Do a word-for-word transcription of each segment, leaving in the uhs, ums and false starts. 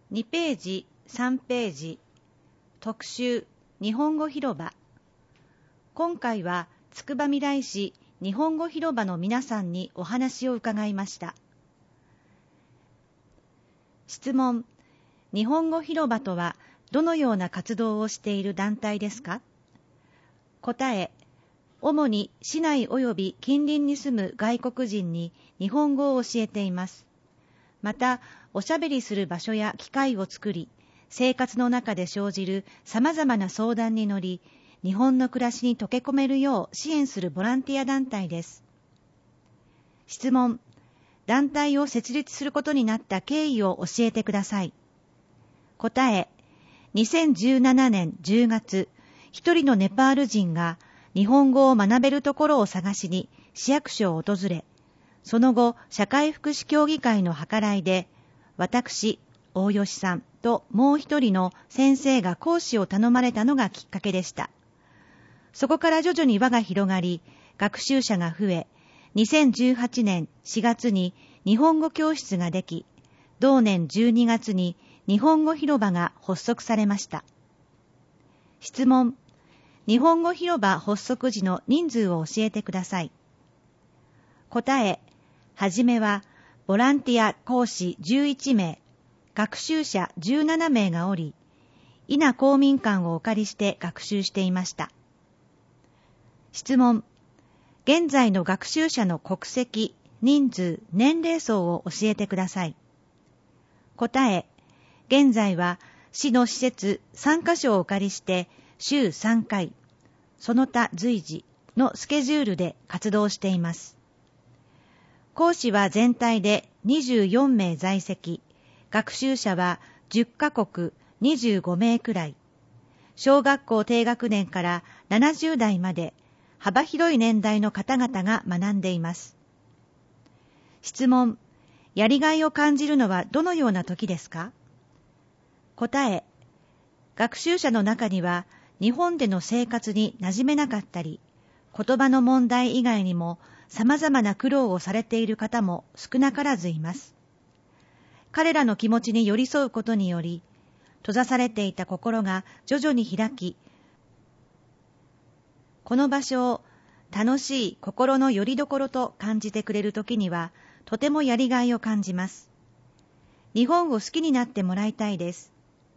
にページ、さんページ、特集、日本語広場。今回は、つくばみらい市日本語広場の皆さんにお話を伺いました。質問、日本語広場とはどのような活動をしている団体ですか？答え、主に市内及び近隣に住む外国人に日本語を教えています。また、おしゃべりする場所や機会を作り、生活の中で生じる様々な相談に乗り、日本の暮らしに溶け込めるよう支援するボランティア団体です。質問、団体を設立することになった経緯を教えてください。答え、にせんじゅうななねんじゅうがつ、一人のネパール人が日本語を学べるところを探しに市役所を訪れ、その後、社会福祉協議会の計らいで、私、大吉さんともう一人の先生が講師を頼まれたのがきっかけでした。そこから徐々に輪が広がり、学習者が増え、にせんじゅうはちねんしがつに日本語教室ができ、同年じゅうにがつに日本語広場が発足されました。質問、日本語広場発足時の人数を教えてください。答え、はじめはボランティア講師じゅういちめい、学習者じゅうななめいがおり、伊那公民館をお借りして学習していました。質問、現在の学習者の国籍、人数、年齢層を教えてください。答え、現在は市の施設さんかしょをお借りして週さんかい、その他随時のスケジュールで活動しています。講師は全体でにじゅうよんめい在籍、学習者はじゅっかこくにじゅうごめいくらい、小学校低学年からななじゅうだいまで幅広い年代の方々が学んでいます。質問、やりがいを感じるのはどのような時ですか？答え、学習者の中には日本での生活に馴染めなかったり、言葉の問題以外にも様々な苦労をされている方も少なからずいます。彼らの気持ちに寄り添うことにより、閉ざされていた心が徐々に開き、この場所を楽しい心の拠り所と感じてくれるときには、とてもやりがいを感じます。日本を好きになってもらいたいです。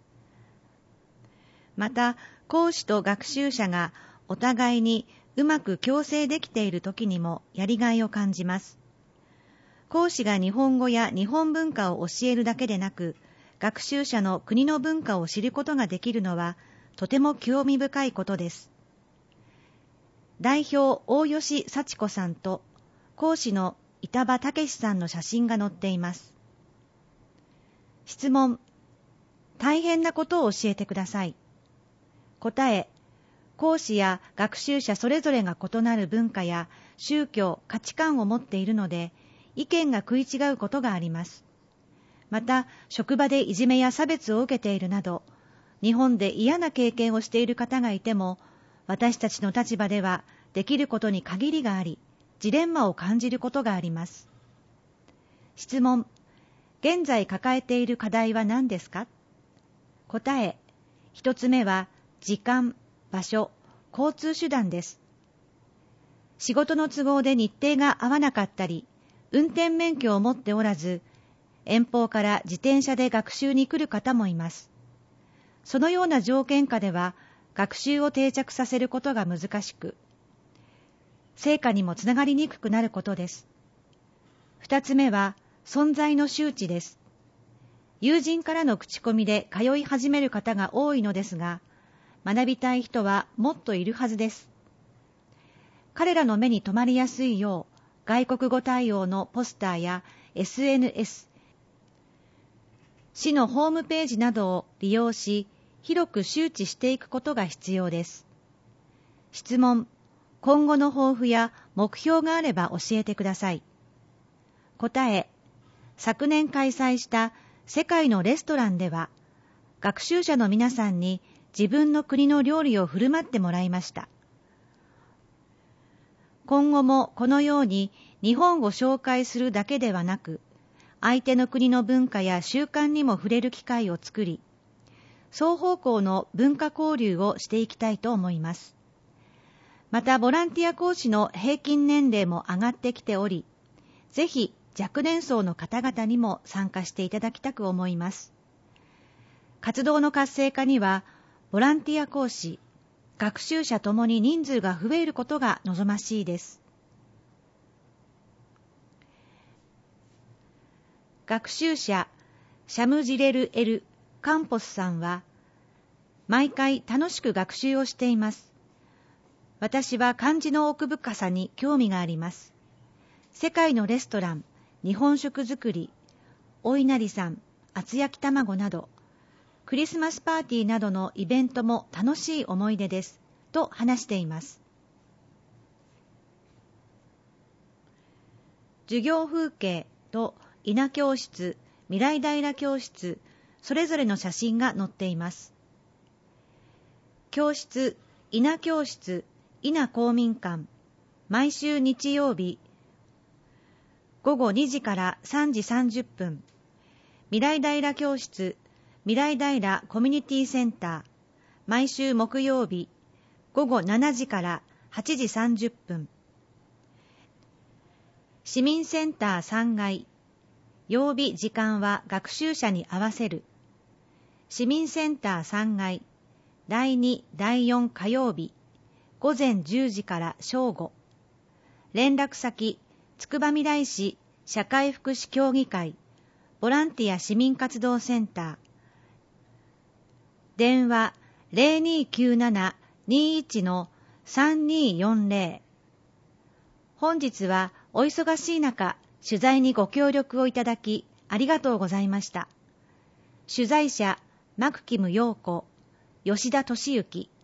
また、講師と学習者がお互いにうまく共生できているときにもやりがいを感じます。講師が日本語や日本文化を教えるだけでなく、学習者の国の文化を知ることができるのは、とても興味深いことです。代表大吉幸子さんと講師の板場武さんの写真が載っています。質問、大変なことを教えてください。答え、講師や学習者それぞれが異なる文化や宗教、価値観を持っているので、意見が食い違うことがあります。また、職場でいじめや差別を受けているなど、日本で嫌な経験をしている方がいても、私たちの立場ではできることに限りがあり、ジレンマを感じることがあります。質問、現在抱えている課題は何ですか？答え、一つ目は時間、場所、交通手段です。仕事の都合で日程が合わなかったり、運転免許を持っておらず、遠方から自転車で学習に来る方もいます。そのような条件下では、学習を定着させることが難しく、成果にもつながりにくくなることです。二つ目は、存在の周知です。友人からの口コミで通い始める方が多いのですが、学びたい人はもっといるはずです。彼らの目に留まりやすいよう、外国語対応のポスターや エスエヌエス、市のホームページなどを利用し、広く周知していくことが必要です。質問、今後の抱負や目標があれば教えてください。答え、昨年開催した世界のレストランでは、学習者の皆さんに自分の国の料理を振る舞ってもらいました。今後もこのように日本を紹介するだけではなく、 相手の国の文化や習慣にも触れる機会を作り、双方向の文化交流をしていきたいと思います。また、ボランティア講師の平均年齢も上がってきており、ぜひ若年層の方々にも参加していただきたく思います。活動の活性化には、ボランティア講師、学習者ともに人数が増えることが望ましいです。学習者シャムジレル・エル・カンポスさんは、毎回楽しく学習をしています。私は漢字の奥深さに興味があります。世界のレストラン、日本食作り、お稲荷さん、厚焼き卵など、クリスマスパーティーなどのイベントも楽しい思い出です、と話しています。授業風景と稲教室、未来平教室、それぞれの写真が載っています。教室、稲教室、稲公民館、毎週日曜日、ごごにじからさんじさんじゅっぷん、未来平教室、未来平コミュニティセンター、毎週木曜日、ごごしちじからはちじさんじゅっぷん、市民センターさんがい、曜日時間は学習者に合わせる、市民センターさんがい、だいに、だいよん火曜日、ごぜんじゅうじから正午、連絡先、つくばみらい市社会福祉協議会、ボランティア市民活動センター、電話 ゼロにきゅうなな にいち のさんによんゼロ。本日はお忙しい中、取材にご協力をいただきありがとうございました。取材者、マクキム陽子、吉田俊之。